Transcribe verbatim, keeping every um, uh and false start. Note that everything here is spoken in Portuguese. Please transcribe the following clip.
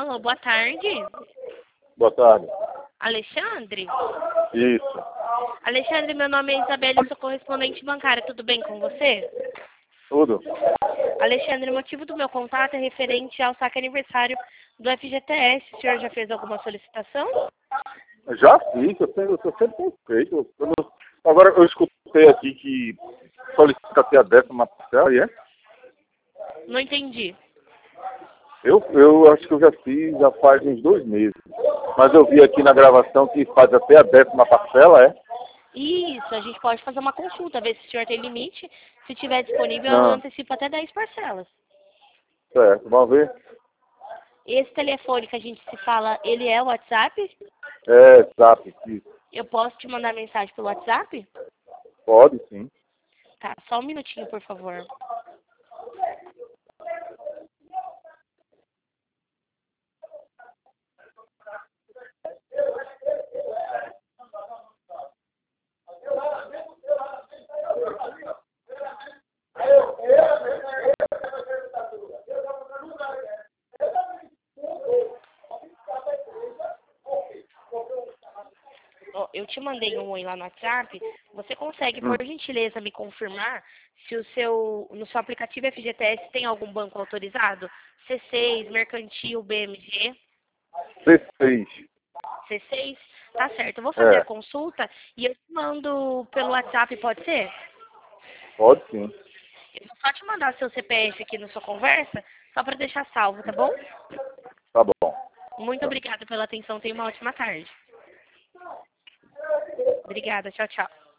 Alô, boa tarde. Boa tarde. Alexandre? Isso. Alexandre, meu nome é Isabela, eu sou correspondente bancária, tudo bem com você? Tudo? Alexandre, o motivo do meu contato é referente ao saque aniversário do F G T S. O senhor já fez alguma solicitação? Já fiz, eu sempre, eu sempre feito. Eu não- Agora eu escutei aqui que solicita ter a décima parcela, e é? Não entendi. Eu, eu acho que eu já fiz já faz uns dois meses. Mas eu vi aqui na gravação que faz até a décima parcela, é? Isso, a gente pode fazer uma consulta, ver se o senhor tem limite. Se tiver disponível, eu Não, antecipo até dez parcelas. certo, vamos ver. Esse telefone que a gente se fala, ele é o WhatsApp? É, zap, isso. Eu posso te mandar mensagem pelo WhatsApp? Pode sim. Tá, só um minutinho, por favor. Ó, eu te mandei um oi lá no WhatsApp. Você consegue, Hum. por gentileza, me confirmar se o seu, no seu aplicativo F G T S tem algum banco autorizado? C seis, Mercantil, B M G, C seis. C seis? Tá certo, eu vou fazer a É, consulta e eu te mando pelo WhatsApp, pode ser? pode sim. Eu vou só te mandar seu C P F aqui na sua conversa, só para deixar salvo, tá bom? Tá bom. Muito obrigada pela atenção, tenha uma ótima tarde. Obrigada, tchau, tchau.